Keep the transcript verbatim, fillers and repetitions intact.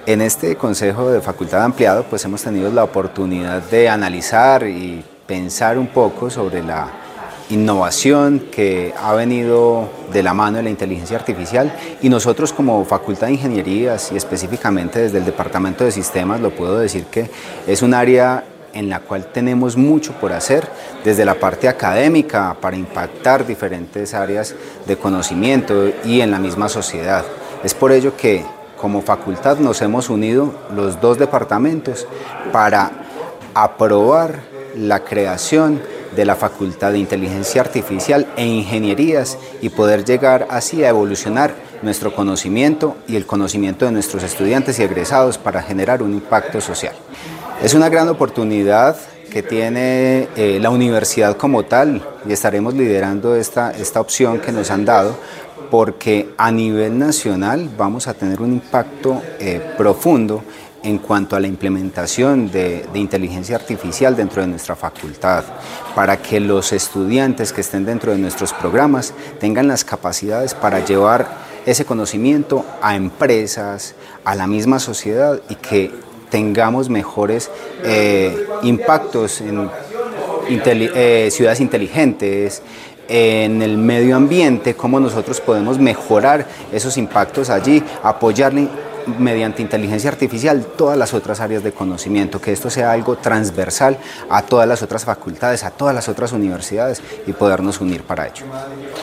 En este Consejo de Facultad Ampliado pues hemos tenido la oportunidad de analizar y pensar un poco sobre la innovación que ha venido de la mano de la inteligencia artificial, y nosotros como Facultad de Ingenierías y específicamente desde el Departamento de Sistemas lo puedo decir que es un área en la cual tenemos mucho por hacer desde la parte académica para impactar diferentes áreas de conocimiento y en la misma sociedad. Es por ello que como facultad nos hemos unido los dos departamentos para aprobar la creación de la Facultad de Inteligencia Artificial e Ingenierías y poder llegar así a evolucionar nuestro conocimiento y el conocimiento de nuestros estudiantes y egresados para generar un impacto social. Es una gran oportunidad que tiene eh, la universidad como tal, y estaremos liderando esta, esta opción que nos han dado, porque a nivel nacional vamos a tener un impacto eh, profundo en cuanto a la implementación de, de inteligencia artificial dentro de nuestra facultad, para que los estudiantes que estén dentro de nuestros programas tengan las capacidades para llevar ese conocimiento a empresas, a la misma sociedad, y que tengamos mejores eh, impactos en inteli eh, ciudades inteligentes, en el medio ambiente, cómo nosotros podemos mejorar esos impactos allí, apoyarle mediante inteligencia artificial todas las otras áreas de conocimiento, que esto sea algo transversal a todas las otras facultades, a todas las otras universidades, y podernos unir para ello.